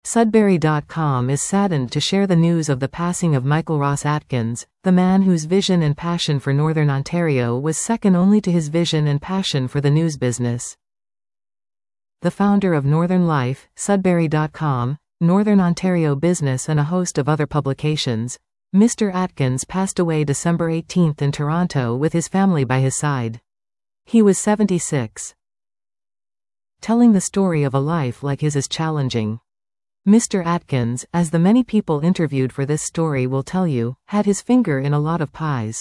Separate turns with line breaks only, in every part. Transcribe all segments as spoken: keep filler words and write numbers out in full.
Sudbury dot com is saddened to share the news of the passing of Michael Ross Atkins, the man whose vision and passion for Northern Ontario was second only to his vision and passion for the news business. The founder of Northern Life, Sudbury dot com, Northern Ontario Business and a host of other publications, Mister Atkins passed away December eighteenth in Toronto with his family by his side. He was seventy-six. Telling the story of a life like his is challenging. Mister Atkins, as the many people interviewed for this story will tell you, had his finger in a lot of pies.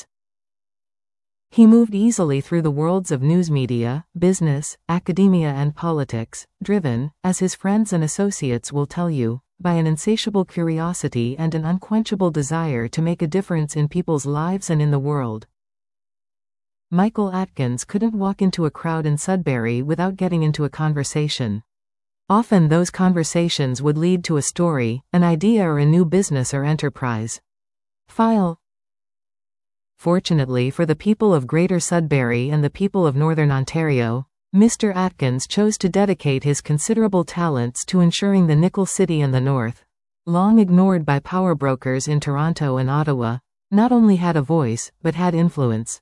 He moved easily through the worlds of news media, business, academia and politics, driven, as his friends and associates will tell you, by an insatiable curiosity and an unquenchable desire to make a difference in people's lives and in the world. Michael Atkins couldn't walk into a crowd in Sudbury without getting into a conversation. Often those conversations would lead to a story, an idea or a new business or enterprise. File. Fortunately for the people of Greater Sudbury and the people of Northern Ontario, Mister Atkins chose to dedicate his considerable talents to ensuring the Nickel City and the North, long ignored by power brokers in Toronto and Ottawa, not only had a voice, but had influence.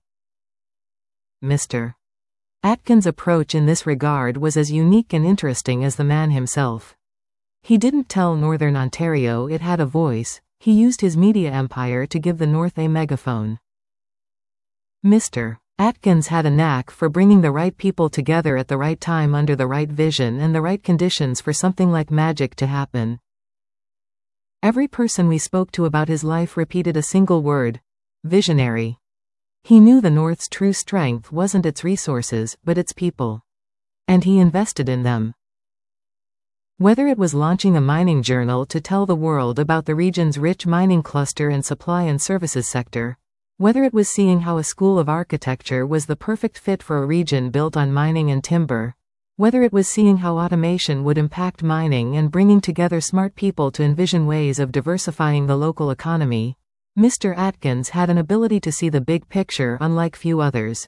Mister Atkins' approach in this regard was as unique and interesting as the man himself. He didn't tell Northern Ontario it had a voice, he used his media empire to give the North a megaphone. Mister Atkins had a knack for bringing the right people together at the right time under the right vision and the right conditions for something like magic to happen. Every person we spoke to about his life repeated a single word: visionary. He knew the North's true strength wasn't its resources, but its people. And he invested in them. Whether it was launching a mining journal to tell the world about the region's rich mining cluster and supply and services sector, whether it was seeing how a school of architecture was the perfect fit for a region built on mining and timber, whether it was seeing how automation would impact mining and bringing together smart people to envision ways of diversifying the local economy, Mister Atkins had an ability to see the big picture unlike few others.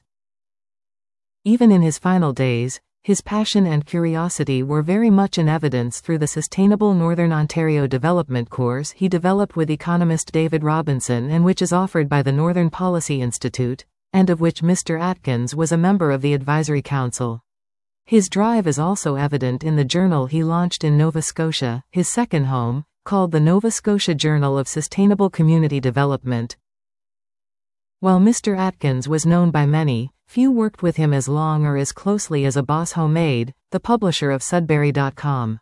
Even in his final days, his passion and curiosity were very much in evidence through the Sustainable Northern Ontario Development course he developed with economist David Robinson and which is offered by the Northern Policy Institute, and of which Mister Atkins was a member of the Advisory Council. His drive is also evident in the journal he launched in Nova Scotia, his second home, called the Nova Scotia Journal of Sustainable Community Development. While Mister Atkins was known by many, few worked with him as long or as closely as Abbas Homade, the publisher of Sudbury dot com.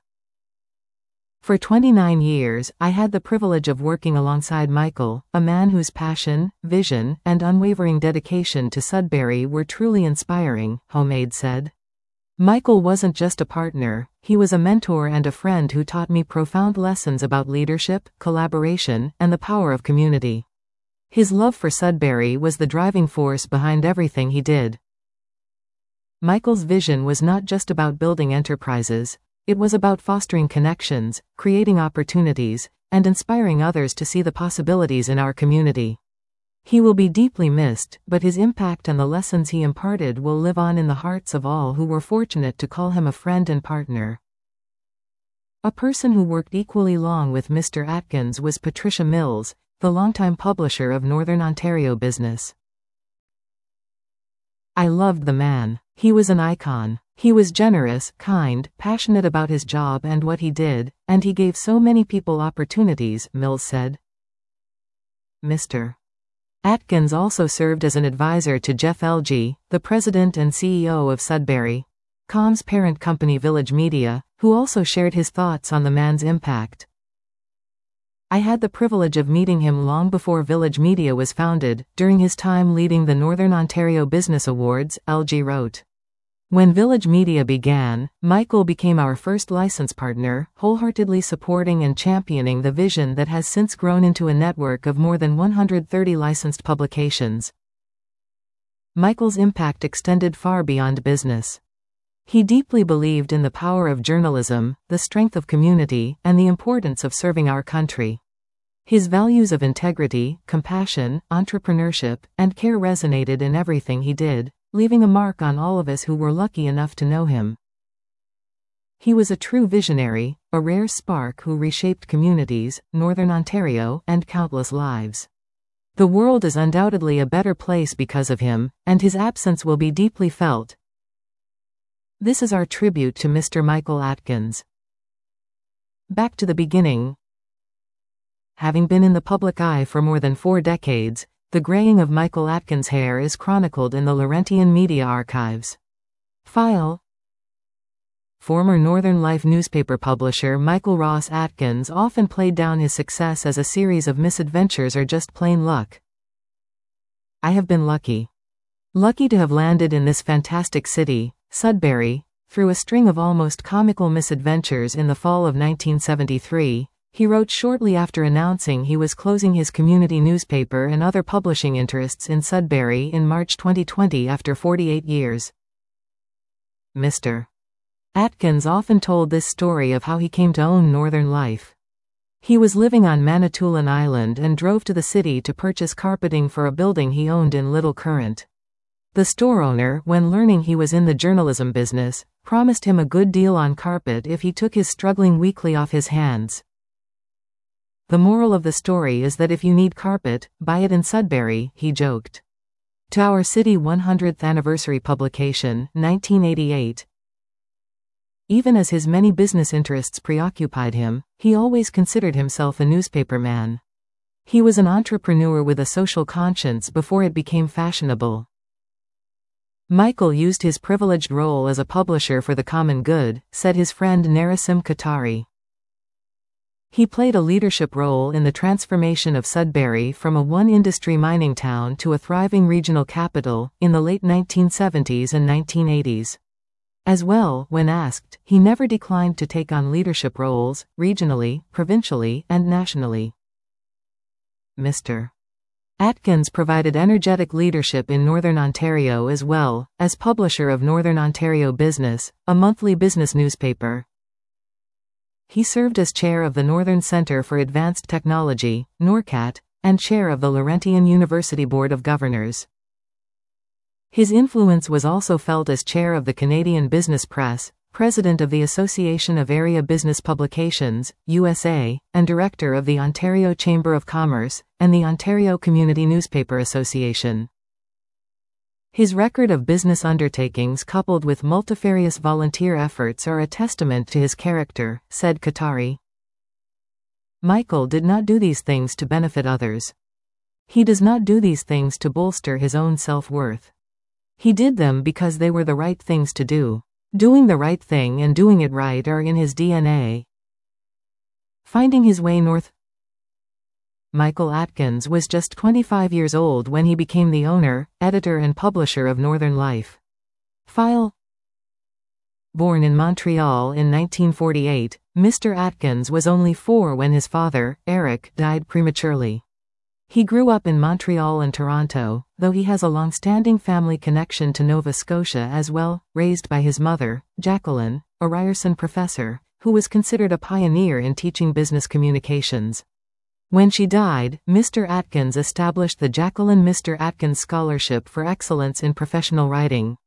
For twenty-nine years, I had the privilege of working alongside Michael, a man whose passion, vision, and unwavering dedication to Sudbury were truly inspiring, Homade said. Michael wasn't just a partner, he was a mentor and a friend who taught me profound lessons about leadership, collaboration, and the power of community. His love for Sudbury was the driving force behind everything he did. Michael's vision was not just about building enterprises, it was about fostering connections, creating opportunities, and inspiring others to see the possibilities in our community. He will be deeply missed, but his impact and the lessons he imparted will live on in the hearts of all who were fortunate to call him a friend and partner. A person who worked equally long with Mister Atkins was Patricia Mills, the longtime publisher of Northern Ontario Business. I loved the man. He was an icon. He was generous, kind, passionate about his job and what he did, and he gave so many people opportunities, Mills said. Mister Atkins also served as an advisor to Jeff Elgie, the president and C E O of Sudbury dot com's parent company Village Media, who also shared his thoughts on the man's impact. I had the privilege of meeting him long before Village Media was founded, during his time leading the Northern Ontario Business Awards, Elgie wrote. When Village Media began, Michael became our first license partner, wholeheartedly supporting and championing the vision that has since grown into a network of more than one hundred thirty licensed publications. Michael's impact extended far beyond business. He deeply believed in the power of journalism, the strength of community, and the importance of serving our country. His values of integrity, compassion, entrepreneurship, and care resonated in everything he did, leaving a mark on all of us who were lucky enough to know him. He was a true visionary, a rare spark who reshaped communities, Northern Ontario, and countless lives. The world is undoubtedly a better place because of him, and his absence will be deeply felt. This is our tribute to Mister Michael Atkins. Back to the beginning. Having been in the public eye for more than four decades, the graying of Michael Atkins' hair is chronicled in the Laurentian Media Archives. File. Former Northern Life newspaper publisher Michael Ross Atkins often played down his success as a series of misadventures or just plain luck. I have been lucky. Lucky to have landed in this fantastic city, Sudbury, through a string of almost comical misadventures in the fall of nineteen seventy-three, he wrote shortly after announcing he was closing his community newspaper and other publishing interests in Sudbury in March twenty twenty after forty-eight years. Mister Atkins often told this story of how he came to own Northern Life. He was living on Manitoulin Island and drove to the city to purchase carpeting for a building he owned in Little Current. The store owner, when learning he was in the journalism business, promised him a good deal on carpet if he took his struggling weekly off his hands. The moral of the story is that if you need carpet, buy it in Sudbury, he joked. To our City one hundredth Anniversary publication, nineteen eighty-eight. Even as his many business interests preoccupied him, he always considered himself a newspaper man. He was an entrepreneur with a social conscience before it became fashionable. Michael used his privileged role as a publisher for the common good, said his friend Narasim Katari. He played a leadership role in the transformation of Sudbury from a one-industry mining town to a thriving regional capital, in the late nineteen seventies and nineteen eighties. As well, when asked, he never declined to take on leadership roles, regionally, provincially, and nationally. Mister Atkins provided energetic leadership in Northern Ontario as well, as publisher of Northern Ontario Business, a monthly business newspaper. He served as chair of the Northern Centre for Advanced Technology, NORCAT, and chair of the Laurentian University Board of Governors. His influence was also felt as chair of the Canadian Business Press, president of the Association of Area Business Publications, U S A, and director of the Ontario Chamber of Commerce, and the Ontario Community Newspaper Association. His record of business undertakings coupled with multifarious volunteer efforts are a testament to his character, said Katari. Michael did not do these things to benefit others. He does not do these things to bolster his own self-worth. He did them because they were the right things to do. Doing the right thing and doing it right are in his D N A. Finding his way north. Michael Atkins was just twenty-five years old when he became the owner, editor and publisher of Northern Life. File. Born in Montreal in nineteen forty-eight, Mister Atkins was only four when his father, Eric, died prematurely. He grew up in Montreal and Toronto, though he has a long-standing family connection to Nova Scotia as well, raised by his mother, Jacqueline, a Ryerson professor, who was considered a pioneer in teaching business communications. When she died, Mister Atkins established the Jacqueline Mister Atkins Scholarship for Excellence in Professional Writing.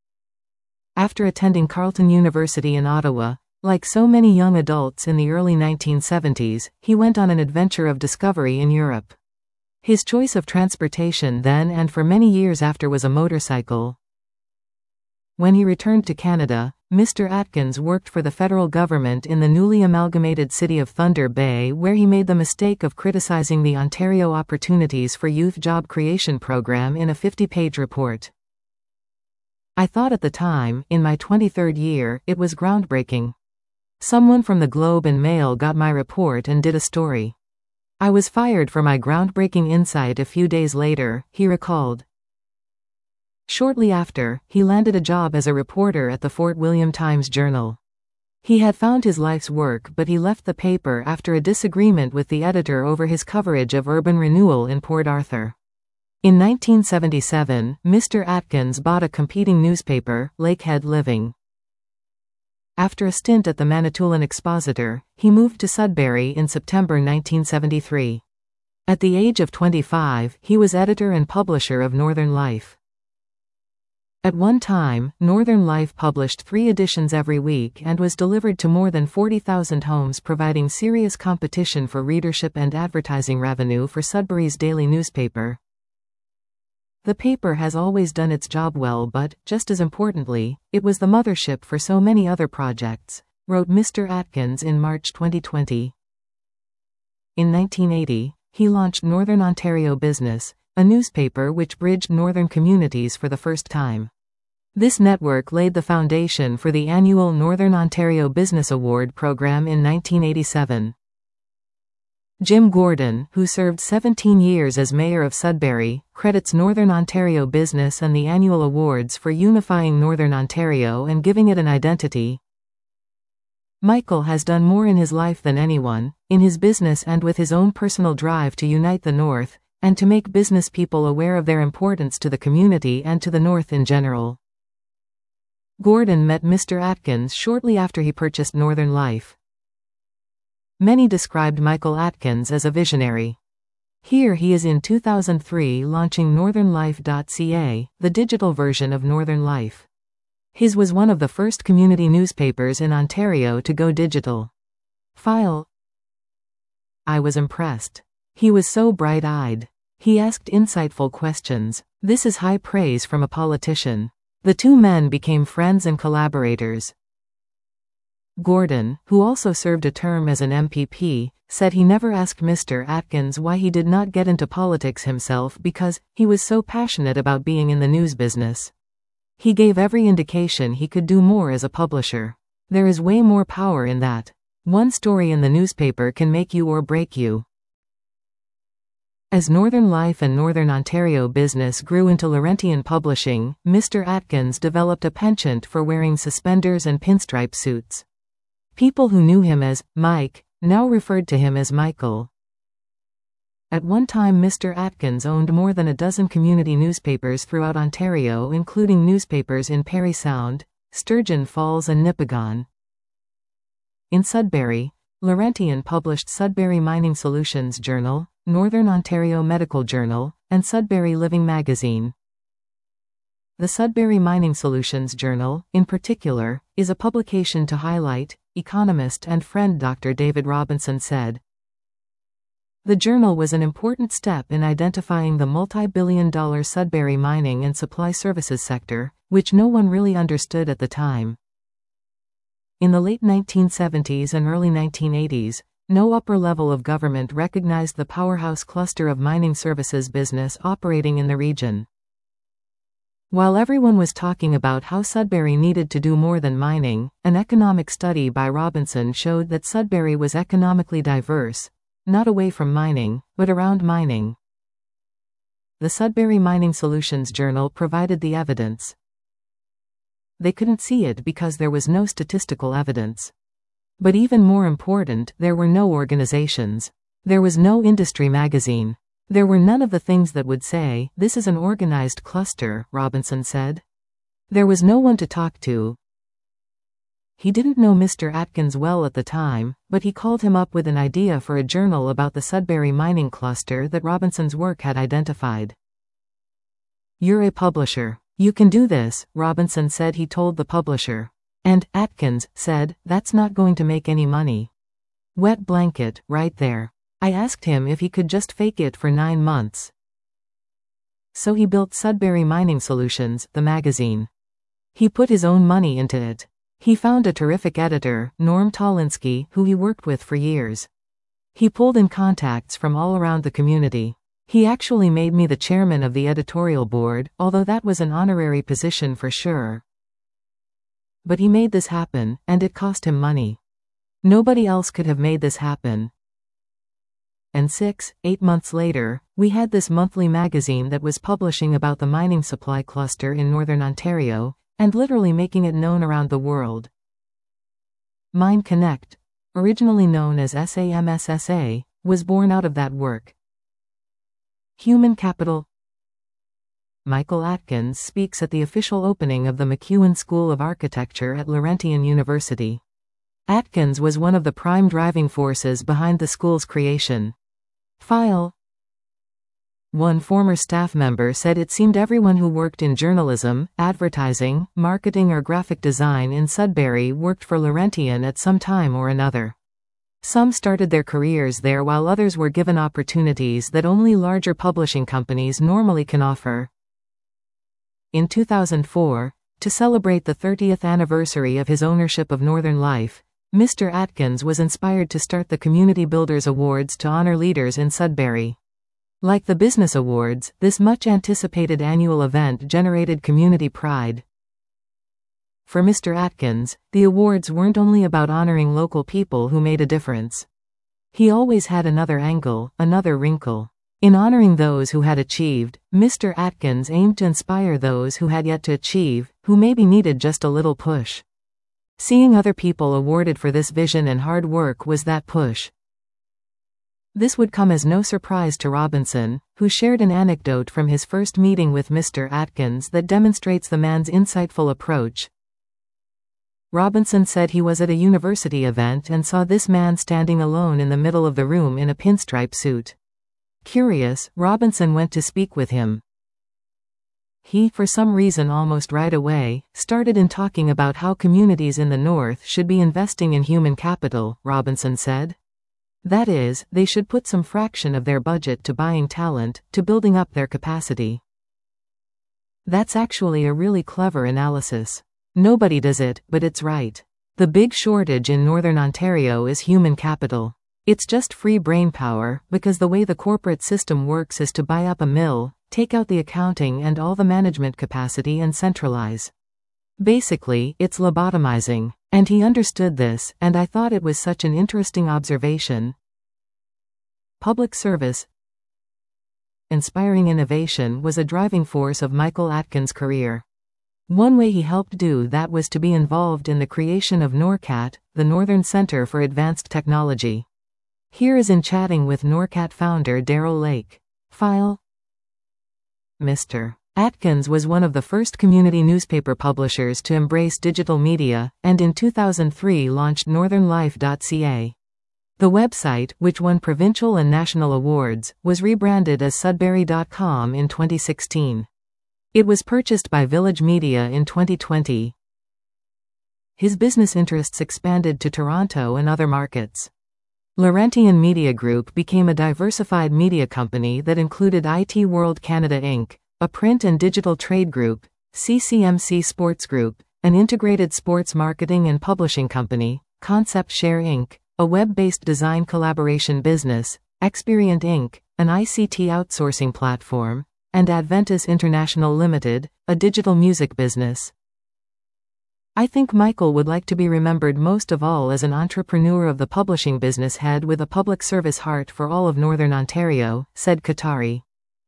After attending Carleton University in Ottawa, like so many young adults in the early nineteen seventies, he went on an adventure of discovery in Europe. His choice of transportation then and for many years after was a motorcycle. When he returned to Canada, Mister Atkins worked for the federal government in the newly amalgamated city of Thunder Bay, where he made the mistake of criticizing the Ontario Opportunities for Youth Job Creation program in a fifty-page report. I thought at the time, in my twenty-third year, it was groundbreaking. Someone from the Globe and Mail got my report and did a story. I was fired for my groundbreaking insight a few days later, he recalled. Shortly after, he landed a job as a reporter at the Fort William Times-Journal. He had found his life's work, but he left the paper after a disagreement with the editor over his coverage of urban renewal in Port Arthur. In nineteen seventy-seven, Mister Atkins bought a competing newspaper, Lakehead Living. After a stint at the Manitoulin Expositor, he moved to Sudbury in September nineteen seventy-three. At the age of twenty-five, he was editor and publisher of Northern Life. At one time, Northern Life published three editions every week and was delivered to more than forty thousand homes, providing serious competition for readership and advertising revenue for Sudbury's daily newspaper. The paper has always done its job well, but, just as importantly, it was the mothership for so many other projects, wrote Mister Atkins in March twenty twenty. In nineteen eighty, he launched Northern Ontario Business, a newspaper which bridged northern communities for the first time. This network laid the foundation for the annual Northern Ontario Business Award program in nineteen eighty-seven. Jim Gordon, who served seventeen years as mayor of Sudbury, credits Northern Ontario Business and the annual awards for unifying Northern Ontario and giving it an identity. Michael has done more in his life than anyone, in his business and with his own personal drive to unite the North, and to make business people aware of their importance to the community and to the North in general. Gordon met Mister Atkins shortly after he purchased Northern Life. Many described Michael Atkins as a visionary. Here he is in two thousand three launching northern life dot c a, the digital version of Northern Life. His was one of the first community newspapers in Ontario to go digital. File. I was impressed. He was so bright-eyed. He asked insightful questions. This is high praise from a politician. The two men became friends and collaborators. Gordon, who also served a term as an M P P, said he never asked Mister Atkins why he did not get into politics himself because he was so passionate about being in the news business. He gave every indication he could do more as a publisher. There is way more power in that. One story in the newspaper can make you or break you. As Northern Life and Northern Ontario Business grew into Laurentian publishing, Mister Atkins developed a penchant for wearing suspenders and pinstripe suits. People who knew him as Mike now referred to him as Michael. At one time, Mister Atkins owned more than a dozen community newspapers throughout Ontario, including newspapers in Parry Sound, Sturgeon Falls and Nipigon. In Sudbury, Laurentian published Sudbury Mining Solutions Journal, Northern Ontario Medical Journal, and Sudbury Living Magazine. The Sudbury Mining Solutions Journal, in particular, is a publication to highlight, economist and friend Doctor David Robinson said. The journal was an important step in identifying the multi-billion dollar Sudbury mining and supply services sector, which no one really understood at the time. In the late nineteen seventies and early nineteen eighties, no upper level of government recognized the powerhouse cluster of mining services business operating in the region. While everyone was talking about how Sudbury needed to do more than mining, an economic study by Robinson showed that Sudbury was economically diverse, not away from mining, but around mining. The Sudbury Mining Solutions Journal provided the evidence. They couldn't see it because there was no statistical evidence. But even more important, there were no organizations. There was no industry magazine. There were none of the things that would say, "This is an organized cluster," Robinson said. There was no one to talk to. He didn't know Mister Atkins well at the time, but he called him up with an idea for a journal about the Sudbury mining cluster that Robinson's work had identified. "You're a publisher. You can do this," Robinson said he told the publisher. And Atkins said, "That's not going to make any money." Wet blanket, right there. I asked him if he could just fake it for nine months. So he built Sudbury Mining Solutions, the magazine. He put his own money into it. He found a terrific editor, Norm Tolinsky, who he worked with for years. He pulled in contacts from all around the community. He actually made me the chairman of the editorial board, although that was an honorary position for sure. But he made this happen, and it cost him money. Nobody else could have made this happen. And six, eight months later, we had this monthly magazine that was publishing about the mining supply cluster in Northern Ontario, and literally making it known around the world. Mine Connect, originally known as S A M S S A, was born out of that work. Human capital. Michael Atkins speaks at the official opening of the MacEwan School of Architecture at Laurentian University. Atkins was one of the prime driving forces behind the school's creation. File. One former staff member said it seemed everyone who worked in journalism, advertising, marketing or graphic design in Sudbury worked for Laurentian at some time or another. Some started their careers there while others were given opportunities that only larger publishing companies normally can offer. In two thousand four, to celebrate the thirtieth anniversary of his ownership of Northern Life, Mister Atkins was inspired to start the Community Builders Awards to honor leaders in Sudbury. Like the Business Awards, this much-anticipated annual event generated community pride. For Mister Atkins, the awards weren't only about honoring local people who made a difference. He always had another angle, another wrinkle. In honoring those who had achieved, Mister Atkins aimed to inspire those who had yet to achieve, who maybe needed just a little push. Seeing other people awarded for this vision and hard work was that push. This would come as no surprise to Robinson, who shared an anecdote from his first meeting with Mister Atkins that demonstrates the man's insightful approach. Robinson said he was at a university event and saw this man standing alone in the middle of the room in a pinstripe suit. Curious, Robinson went to speak with him. He, for some reason almost right away, started in talking about how communities in the North should be investing in human capital, Robinson said. That is, they should put some fraction of their budget to buying talent, to building up their capacity. That's actually a really clever analysis. Nobody does it, but it's right. The big shortage in Northern Ontario is human capital. It's just free brainpower, because the way the corporate system works is to buy up a mill, take out the accounting and all the management capacity and centralize. Basically, it's lobotomizing. And he understood this, and I thought it was such an interesting observation. Public service. Inspiring innovation was a driving force of Michael Atkins' career. One way he helped do that was to be involved in the creation of NORCAT, the Northern Center for Advanced Technology. Here is in chatting with NORCAT founder Darrell Lake. File. Mister Atkins was one of the first community newspaper publishers to embrace digital media, and in two thousand three launched northern life dot c a. The website, which won provincial and national awards, was rebranded as sudbury dot com in twenty sixteen. It was purchased by Village Media in twenty twenty. His business interests expanded to Toronto and other markets. Laurentian Media Group became a diversified media company that included I T World Canada Incorporated, a print and digital trade group, C C M C Sports Group, an integrated sports marketing and publishing company, Concept Share Incorporated, a web-based design collaboration business, Experient Incorporated, an I C T outsourcing platform, and Adventus International Limited, a digital music business. I think Michael would like to be remembered most of all as an entrepreneur of the publishing business head with a public service heart for all of Northern Ontario, said Katari.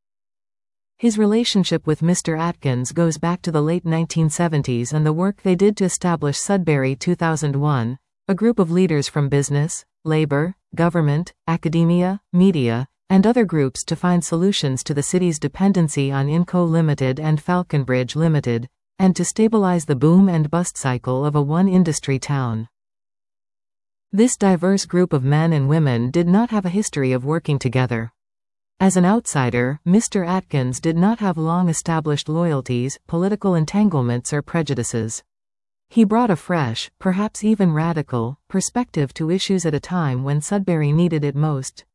His relationship with Mister Atkins goes back to the late nineteen seventies and the work they did to establish Sudbury two thousand one, a group of leaders from business, labor, government, academia, media, and other groups to find solutions to the city's dependency on Inco Limited and Falconbridge Limited, and to stabilize the boom and bust cycle of a one-industry town. This diverse group of men and women did not have a history of working together. As an outsider, Mister Atkins did not have long-established loyalties, political entanglements or prejudices. He brought a fresh, perhaps even radical, perspective to issues at a time when Sudbury needed it most.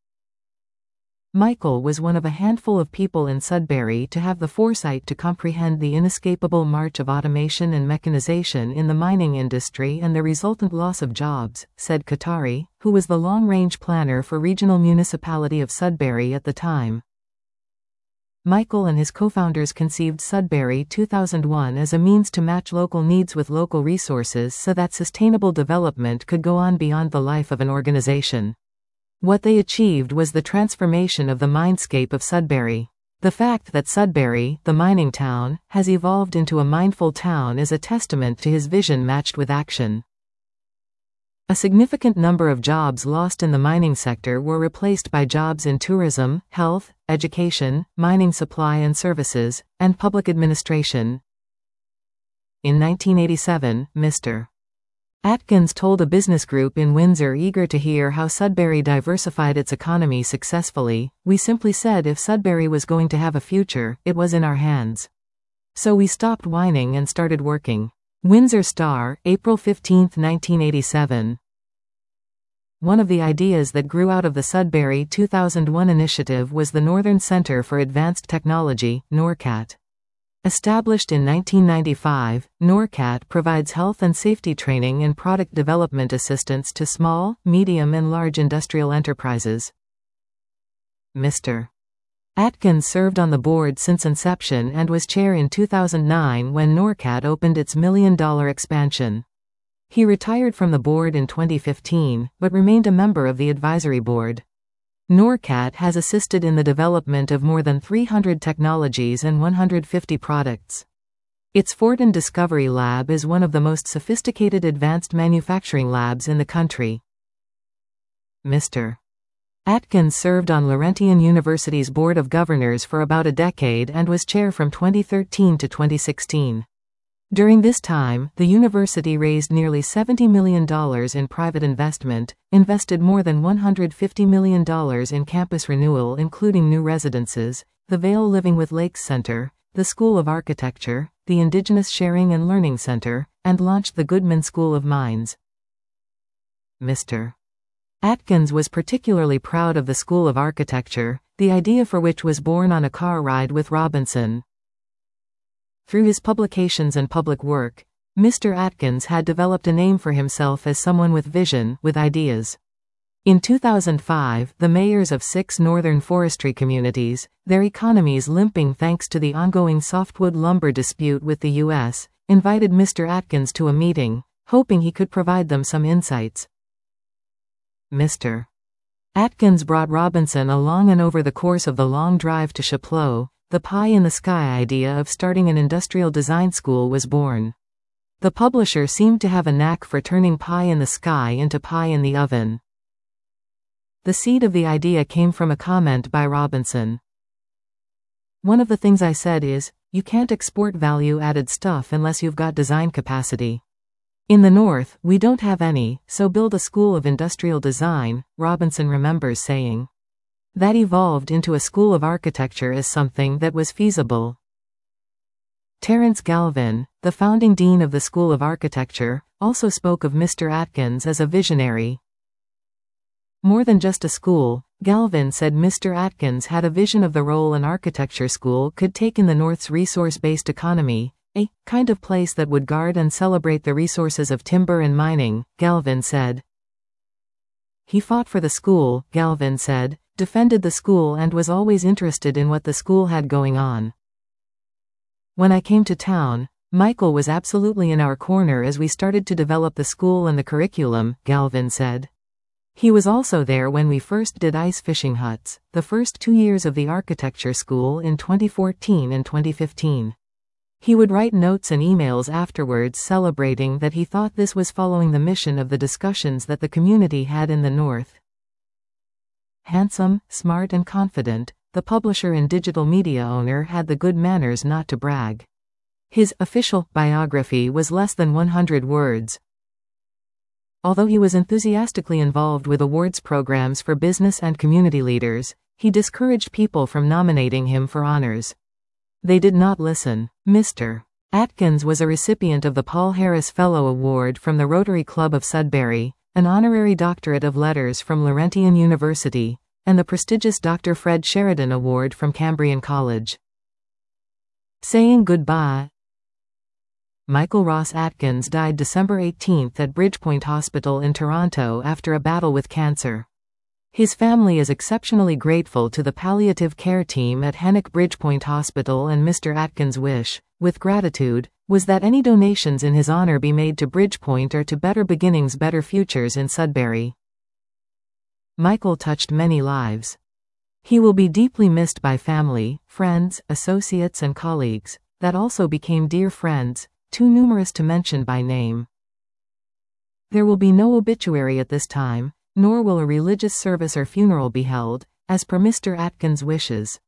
Michael was one of a handful of people in Sudbury to have the foresight to comprehend the inescapable march of automation and mechanization in the mining industry and the resultant loss of jobs, said Katari, who was the long-range planner for Regional Municipality of Sudbury at the time. Michael and his co-founders conceived Sudbury two thousand one as a means to match local needs with local resources so that sustainable development could go on beyond the life of an organization. What they achieved was the transformation of the mindscape of Sudbury. The fact that Sudbury, the mining town, has evolved into a mindful town is a testament to his vision matched with action. A significant number of jobs lost in the mining sector were replaced by jobs in tourism, health, education, mining supply and services, and public administration. In nineteen eighty-seven, Mister Atkins told a business group in Windsor eager to hear how Sudbury diversified its economy successfully, "We simply said if Sudbury was going to have a future, it was in our hands. So we stopped whining and started working." Windsor Star, April fifteenth nineteen eighty-seven. One of the ideas that grew out of the Sudbury two thousand one initiative was the Northern Center for Advanced Technology, NORCAT. Established in nineteen ninety-five, NORCAT provides health and safety training and product development assistance to small, medium and large industrial enterprises. Mister Atkins served on the board since inception and was chair in two thousand nine when NORCAT opened its million-dollar expansion. He retired from the board in twenty fifteen, but remained a member of the advisory board. NORCAT has assisted in the development of more than three hundred technologies and one hundred fifty products. Its Fortin Discovery Lab is one of the most sophisticated advanced manufacturing labs in the country. Mister Atkins served on Laurentian University's Board of Governors for about a decade and was chair from twenty thirteen to twenty sixteen. During this time, the university raised nearly seventy million dollars in private investment, invested more than one hundred fifty million dollars in campus renewal including new residences, the Vail Living with Lakes Center, the School of Architecture, the Indigenous Sharing and Learning Center, and launched the Goodman School of Mines. Mister Atkins was particularly proud of the School of Architecture, the idea for which was born on a car ride with Robinson. Through his publications and public work, Mister Atkins had developed a name for himself as someone with vision, with ideas. In two thousand five, the mayors of six northern forestry communities, their economies limping thanks to the ongoing softwood lumber dispute with the U S, invited Mister Atkins to a meeting, hoping he could provide them some insights. Mister Atkins brought Robinson along, and over the course of the long drive to Chapleau, the pie-in-the-sky idea of starting an industrial design school was born. The publisher seemed to have a knack for turning pie in the sky into pie in the oven. The seed of the idea came from a comment by Robinson. "One of the things I said is, you can't export value-added stuff unless you've got design capacity. In the North, we don't have any, so build a school of industrial design," Robinson remembers saying. That evolved into a School of Architecture as something that was feasible. Terence Galvin, the founding dean of the School of Architecture, also spoke of Mister Atkins as a visionary. More than just a school, Galvin said Mister Atkins had a vision of the role an architecture school could take in the North's resource-based economy, a kind of place that would guard and celebrate the resources of timber and mining, Galvin said. He fought for the school, Galvin said, defended the school and was always interested in what the school had going on. "When I came to town, Michael was absolutely in our corner as we started to develop the school and the curriculum," Galvin said. He was also there when we first did ice fishing huts, the first two years of the architecture school in twenty fourteen and twenty fifteen. He would write notes and emails afterwards celebrating that he thought this was following the mission of the discussions that the community had in the North. Handsome, smart and confident, the publisher and digital media owner had the good manners not to brag. His official biography was less than one hundred words. Although he was enthusiastically involved with awards programs for business and community leaders, he discouraged people from nominating him for honors. They did not listen. Mister Atkins was a recipient of the Paul Harris Fellow Award from the Rotary Club of Sudbury, an honorary doctorate of letters from Laurentian University, and the prestigious Doctor Fred Sheridan Award from Cambrian College. Saying goodbye. Michael Ross Atkins died December eighteenth at Bridgepoint Hospital in Toronto after a battle with cancer. His family is exceptionally grateful to the palliative care team at Hennock Bridgepoint Hospital, and Mister Atkins' wish, with gratitude, was that any donations in his honor be made to Bridgepoint or to Better Beginnings Better Futures in Sudbury. Michael touched many lives. He will be deeply missed by family, friends, associates and colleagues, that also became dear friends, too numerous to mention by name. There will be no obituary at this time, nor will a religious service or funeral be held, as per Mister Atkins' wishes.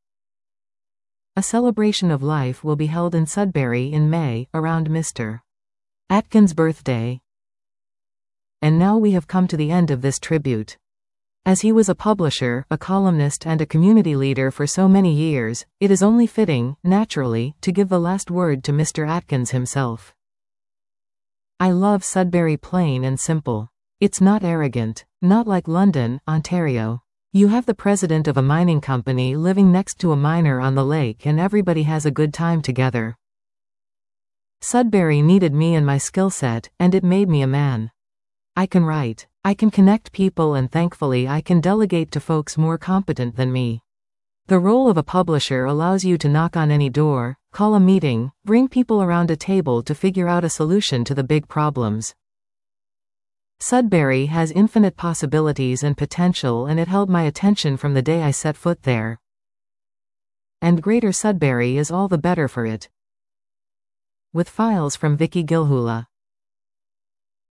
A celebration of life will be held in Sudbury in May, around Mister Atkins' birthday. and now we have come to the end of this tribute. As he was a publisher, a columnist and a community leader for so many years, it is only fitting, naturally, to give the last word to Mister Atkins himself. I love Sudbury plain and simple. It's not arrogant. Not like London, Ontario. You have the president of a mining company living next to a miner on the lake and everybody has a good time together. Sudbury needed me and my skill set, and it made me a man. I can write. I can connect people and thankfully I can delegate to folks more competent than me. The role of a publisher allows you to knock on any door, call a meeting, bring people around a table to figure out a solution to the big problems. Sudbury has infinite possibilities and potential and it held my attention from the day I set foot there. And Greater Sudbury is all the better for it. With files from Vicky Gilhula.